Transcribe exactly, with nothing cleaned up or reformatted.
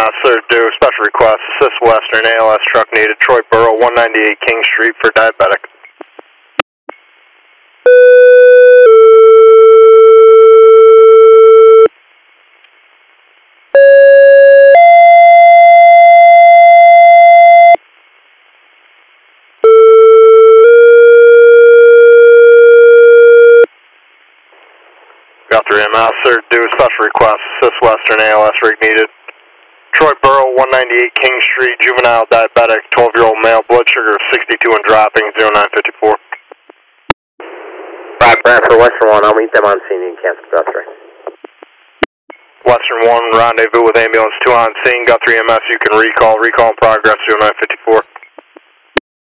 out, sir, do special request, assist Western, A L S truck needed, Troy Borough, one ninety-eight King Street for diabetic. Got three M out, sir, do special request, assist Western, A L S rig needed. Troy Borough, one ninety-eight King Street, juvenile diabetic, twelve year old male, blood sugar of sixty-two and dropping, zero nine fifty-four. Five Brad for Western one, I'll meet them on scene in cancel Guthrie. Western one, rendezvous with ambulance two on scene, got three M S, you can recall, recall in progress, zero nine fifty-four.